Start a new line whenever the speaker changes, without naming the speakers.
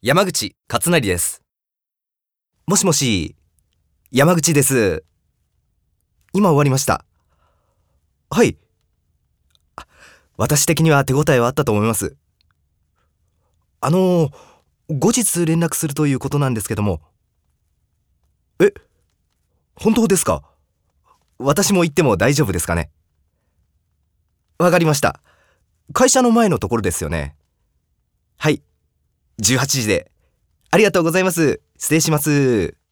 山口勝成です。
もしもし、山口です。今終わりました。はい。私的には手応えはあったと思います。後日連絡するということなんですけども。え、本当ですか？私も行っても大丈夫ですかね？わかりました。会社の前のところですよね。はい。18時で。ありがとうございます。失礼します。